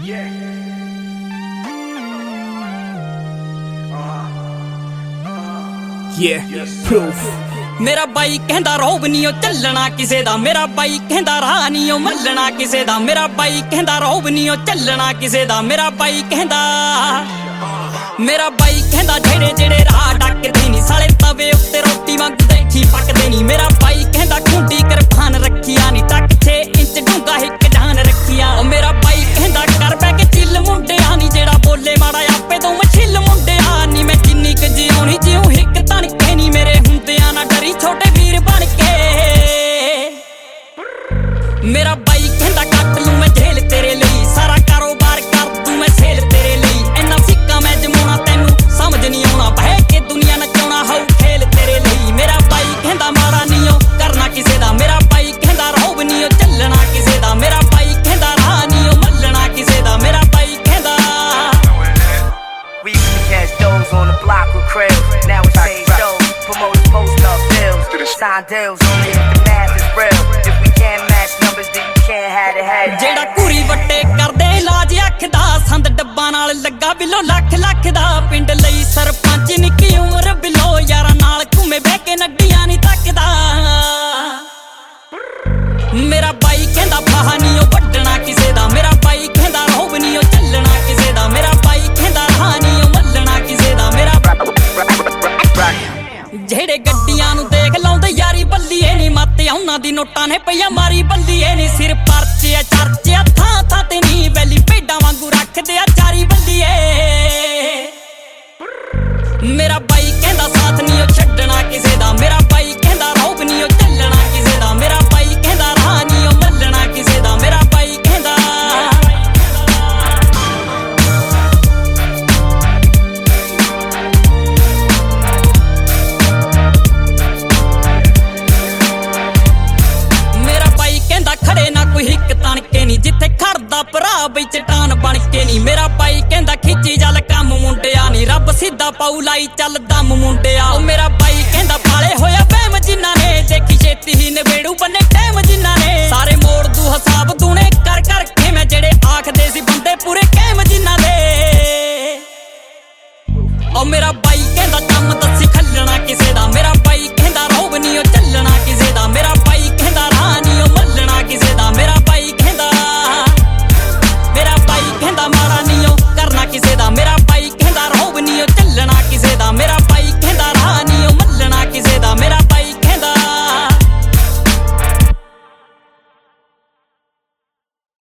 मेरा बाई कहंदा रौब नी ओ चलना किसे दा, मेरा बाई कहंदा राह नी ओ मल्लना किसे दा, मेरा बाई कहंदा रौब नी ओ चलना किसे दा, मेरा बाई कहंदा जेड़े जेड़े राह डकदे नी साले तवे उत्ते रोटी मंगदे देखी पकदे नी, मेरा बाई कहंदा खूंडी करफान रखिया नी टक 6 इंच डूंगा हिक जान रखिया, मेरा बाई कहंदा कर बै के चिल मुंडिया नी जेड़ा बोले माड़ा आपे तू मछिल मुंडिया नी, मैं जिन्नी क जिउणी जिउं हिक तणके नी मेरे हुंदियां ना डरी छोटे वीर बन के, मेरा बाई कहंदा कट लूं मैं झेल तेरे लई सारा कारोबार कर दूं मैं सेल तेरे लई, इन्ना सिक्का मैं जमाउणा तैनूं समझ नहीं आउणा बह के दुनिया नचाउणा हाउ खेल तेरे लई, मेरा बाई कहंदा माड़ा नी ओ करना किसे दा, मेरा बाई कहंदा रौब नी ओ चलना किसे दा, मेरा बाई कहंदा राह नी ओ मल्लना किसे दा, मेरा बाई कहंदा We used to catch those on the block with Krill. Now it's stage shows, promoters post up bills, sign deals only if the math is real. If we can't match numbers, then you can't have it, have it. जेड़ा कुरी वट्टे करदे इलाज अख दा, संद डब्बा नाल लगा बिलो लख लख दा, पिंड लई सरपंच निक्की उमर बिलो यारा नाल घूमे बह के नड्डियां नी तकदा, मेरा बाई कहंदा फाहा नी ओ वड्डना किसे दा, मेरा बाई कहंदा रौब नी ओ चलना किसे दा, मेरा बाई कहंदा राह नी ओ मल्लना किसे दा, मेरा जेड़े गड्डियां नूं देख लाउंदे यारी बल्लीए नी मत उन्हां दी नोटां ने पईया मारी बल्लीए नी, सिर परचे चर्चे थां थां ते नी वैली भेडां वांगू रखदे आ चारी बल्लीए, मेरा बाई कहंदा साथ नी ओ छड्डना किसे दा, मेरा बाई कहंदा रौब नी ओ चलना किसे दा, मेरा बाई कहंदा राह नी ओ मल्लना किसे दा, मेरा बाई कहंदा खड़े ना कोई हिक तणके नी जिथे खड़दा भरा बई चट्टान बन के नी, मेरा बाई कहंदा खिच्ची जल कम मुंडिया नी रब सीधा पाऊ लाई चल दम मुंडिया, मेरा बाई कहंदा पाले होया वहम जिन्हां ने देखी छेती ही नवेड़ू बने